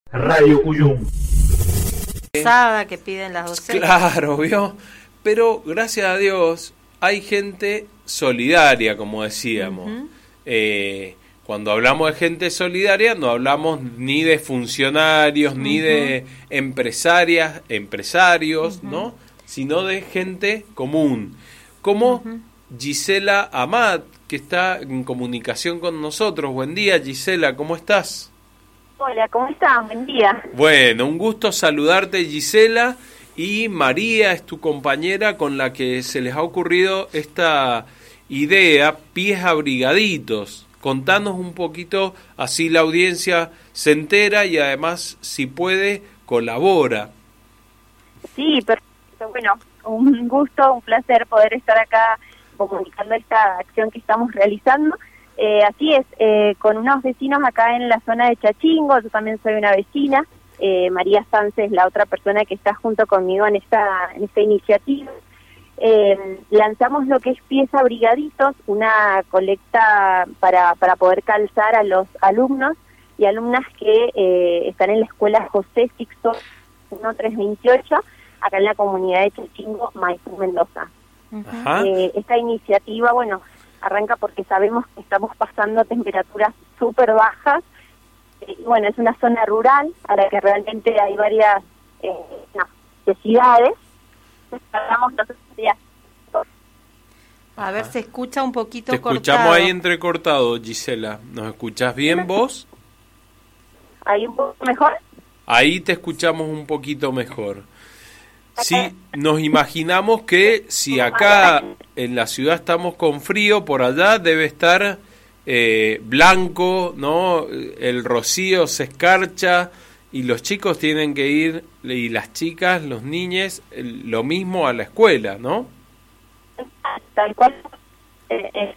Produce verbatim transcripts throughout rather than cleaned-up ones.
Radio Cuyum. Que piden las docentes. Claro, ¿vio? Pero gracias a Dios hay gente solidaria, como decíamos. Uh-huh. eh, cuando hablamos de gente solidaria no hablamos ni de funcionarios, uh-huh. ni de empresarias, empresarios, uh-huh. ¿no? Sino de gente común. Como uh-huh. Gisela Amat, que está en comunicación con nosotros. Buen día, Gisela, ¿cómo estás? Hola, ¿cómo estás? Buen día. Bueno, un gusto saludarte, Gisela, y María es tu compañera con la que se les ha ocurrido esta idea, Pies Abrigaditos. Contanos un poquito, así la audiencia se entera y además, si puede, colabora. Sí, perfecto. Bueno, un gusto, un placer poder estar acá comunicando esta acción que estamos realizando. Eh, así es, eh, con unos vecinos acá en la zona de Chachingo, yo también soy una vecina, eh, María Sánchez es la otra persona que está junto conmigo en esta, en esta iniciativa. Eh, lanzamos lo que es Pies Abrigaditos, una colecta para, para poder calzar a los alumnos y alumnas que eh, están en la escuela José Sixto uno tres veintiocho, acá en la comunidad de Chachingo, Maipú, Mendoza. Uh-huh. Eh, esta iniciativa, bueno, arranca porque sabemos que estamos pasando temperaturas súper bajas. Y bueno, es una zona rural a la que realmente hay varias eh, necesidades. A ver, se escucha un poquito Te cortado. Te escuchamos ahí entrecortado, Gisela. ¿Nos escuchás bien vos? ¿Ahí un poco mejor? Ahí te escuchamos un poquito mejor. Sí, nos imaginamos que si acá en la ciudad estamos con frío, por allá debe estar eh, blanco, ¿no? El rocío se escarcha y los chicos tienen que ir, y las chicas, los niños, lo mismo a la escuela, ¿no? Tal cual. Eh, eh.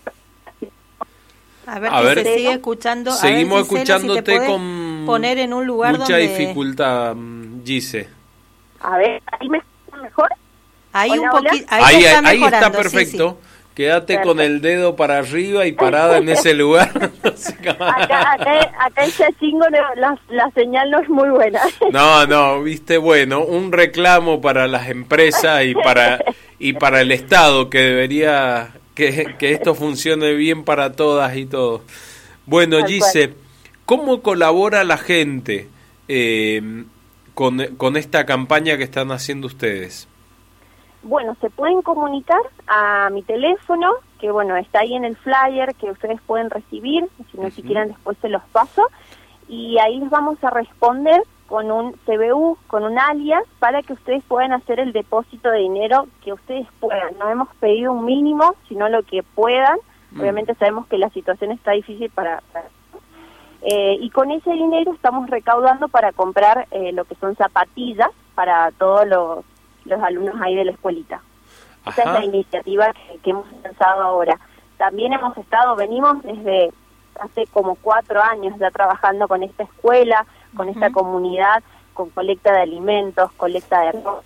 A ver, a que ver, se sigue escuchando. Seguimos a ver, Gisela, escuchándote si te con poner en un lugar mucha donde... dificultad, Gise. A ver, ¿ahí me escuchan mejor? Ahí Hola, un poquito, ahí, ahí, está, ahí está Sí, perfecto. sí. Quédate Perfecto. con el dedo para arriba y parada en ese lugar. acá, acá, acá en Chachingo la, la señal no es muy buena. No, no, viste, bueno, un reclamo para las empresas y para y para el Estado, que debería que, que esto funcione bien para todas y todos. Bueno, Gise, ¿cómo colabora la gente eh, con, con esta campaña que están haciendo ustedes? Bueno, se pueden comunicar a mi teléfono, que bueno, está ahí en el flyer, que ustedes pueden recibir, si no, uh-huh. si quieren después se los paso, y ahí les vamos a responder con un C B U, con un alias, para que ustedes puedan hacer el depósito de dinero que ustedes puedan. No hemos pedido un mínimo, sino lo que puedan. Uh-huh. Obviamente sabemos que la situación está difícil para... para eh, y con ese dinero estamos recaudando para comprar eh, lo que son zapatillas para todos los... los alumnos ahí de la escuelita. Esa Ajá. es la iniciativa que, que hemos lanzado ahora. También hemos estado, venimos desde hace como cuatro años ya trabajando con esta escuela, con uh-huh. esta comunidad, con colecta de alimentos, colecta de ropa,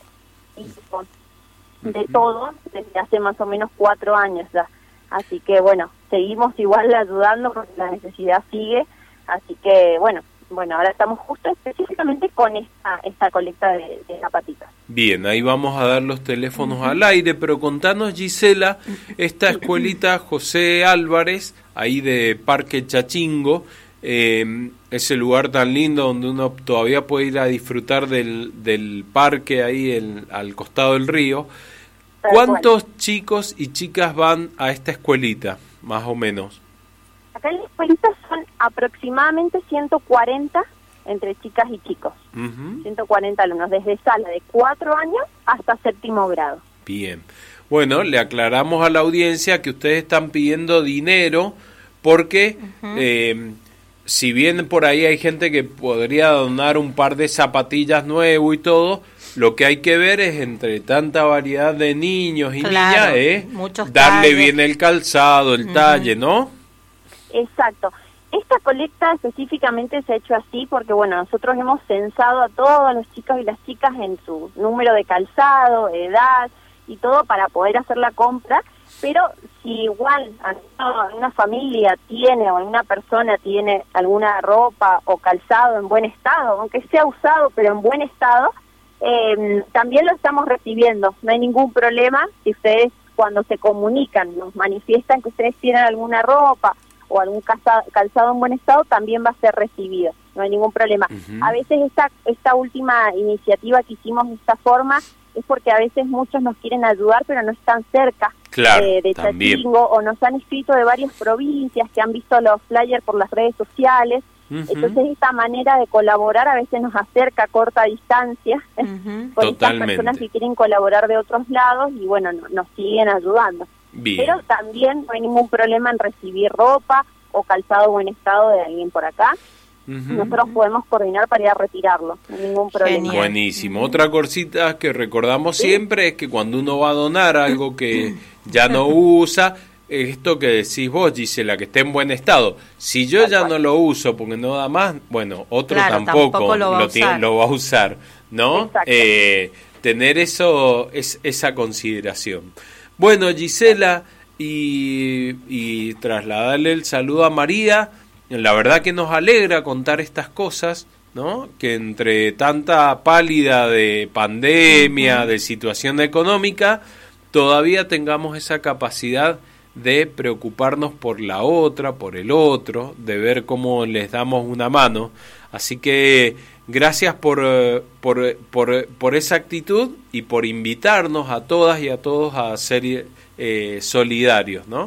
de uh-huh. todo, desde hace más o menos cuatro años ya. Así que bueno, seguimos igual ayudando porque la necesidad sigue, así que bueno, Bueno, ahora estamos justo específicamente con esta esta colecta de, de zapatitas. Bien, ahí vamos a dar los teléfonos uh-huh. al aire, pero contanos, Gisela, esta escuelita José Álvarez, ahí de Parque Chachingo, eh, ese lugar tan lindo donde uno todavía puede ir a disfrutar del, del parque ahí el, al costado del río. ¿Cuántos bueno. chicos y chicas van a esta escuelita, más o menos? Acá en la escuelita son aproximadamente ciento cuarenta entre chicas y chicos. Uh-huh. ciento cuarenta alumnos, desde sala de cuatro años hasta séptimo grado. Bien. Bueno, le aclaramos a la audiencia que ustedes están pidiendo dinero porque uh-huh. eh, si bien por ahí hay gente que podría donar un par de zapatillas nuevas y todo, lo que hay que ver es entre tanta variedad de niños y claro, niñas, ¿eh? darle talles. bien el calzado, el uh-huh. talle, ¿no? Exacto. Esta colecta específicamente se ha hecho así porque, bueno, nosotros hemos censado a todos los chicos y las chicas en su número de calzado, edad y todo para poder hacer la compra. pero si igual una familia tiene o una persona tiene alguna ropa o calzado en buen estado, aunque sea usado pero en buen estado, eh, también lo estamos recibiendo. No hay ningún problema si ustedes cuando se comunican nos manifiestan que ustedes tienen alguna ropa o algún calzado, calzado en buen estado, también va a ser recibido. No hay ningún problema. Uh-huh. A veces esta, esta última iniciativa que hicimos de esta forma es porque a veces muchos nos quieren ayudar, pero no están cerca claro, eh, de Chachingo, o nos han escrito de varias provincias que han visto los flyers por las redes sociales. Uh-huh. Entonces esta manera de colaborar a veces nos acerca a corta distancia uh-huh. con estas personas que quieren colaborar de otros lados y bueno, no, nos siguen ayudando. Bien. Pero también no hay ningún problema en recibir ropa o calzado buen estado de alguien por acá. Uh-huh. Nosotros podemos coordinar para ir a retirarlo, no hay ningún problema. Genial. Buenísimo. Uh-huh. Otra cosita que recordamos ¿Sí? siempre es que cuando uno va a donar algo que ya no usa, esto que decís vos, Gisela, que esté en buen estado. Si yo ya no lo uso porque no da más, bueno, otro claro, tampoco, tampoco lo, va lo, tiene, lo va a usar, ¿no? Eh, tener eso es esa consideración. Bueno, Gisela, y, y trasladarle el saludo a María. La verdad que nos alegra contar estas cosas, ¿no? Que entre tanta pálida de pandemia, uh-huh. de situación económica, todavía tengamos esa capacidad de preocuparnos por la otra, por el otro, de ver cómo les damos una mano. Así que gracias por, por, por, por esa actitud y por invitarnos a todas y a todos a ser eh, solidarios, ¿no?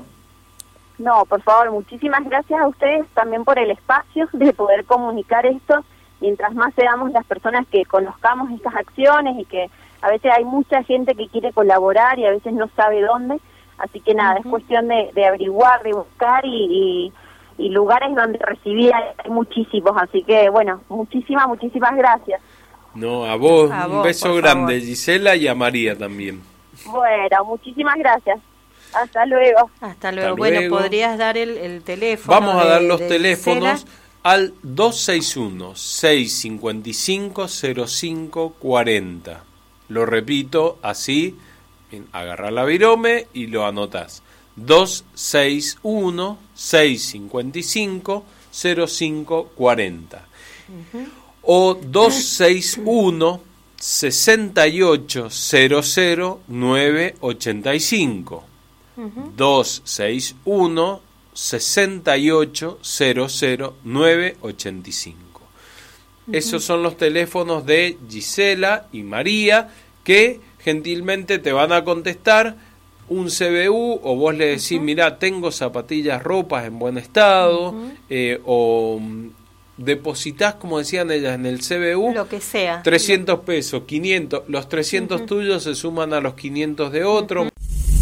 No, por favor, muchísimas gracias a ustedes también por el espacio de poder comunicar esto. Mientras más seamos las personas que conozcamos estas acciones y que a veces hay mucha gente que quiere colaborar y a veces no sabe dónde. Así que nada, uh-huh. es cuestión de, de averiguar, de buscar y, y, y lugares donde recibir hay muchísimos. Así que bueno, muchísimas, muchísimas gracias. No, a vos, a un vos, beso grande, favor. Gisela, y a María también. Bueno, muchísimas gracias. Hasta luego. Hasta luego. Hasta luego. Bueno, podrías dar el, el teléfono. Vamos a de, dar los de teléfonos Gisela. Al dos seis uno, seis cinco cinco, cero cinco cuatro cero. Lo repito así, agarra la virome y lo anotás. dos seis uno, seis cinco cinco, cero cinco cuatro cero. Uh-huh. O dos seis uno, seis ocho cero cero, nueve ocho cinco. Uh-huh. dos seis uno, seis ocho cero cero, nueve ocho cinco. Uh-huh. Esos son los teléfonos de Gisela y María que gentilmente te van a contestar un C B U o vos le decís, uh-huh. mirá, tengo zapatillas, ropas en buen estado, uh-huh. eh, o depositas, como decían ellas, en el C B U, lo que sea, trescientos pesos, quinientos, los trescientos uh-huh. tuyos se suman a los quinientos de otro. Uh-huh.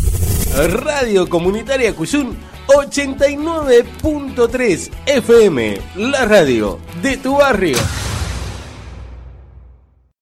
Radio Comunitaria Cuyún ochenta y nueve punto tres F M, la radio de tu barrio.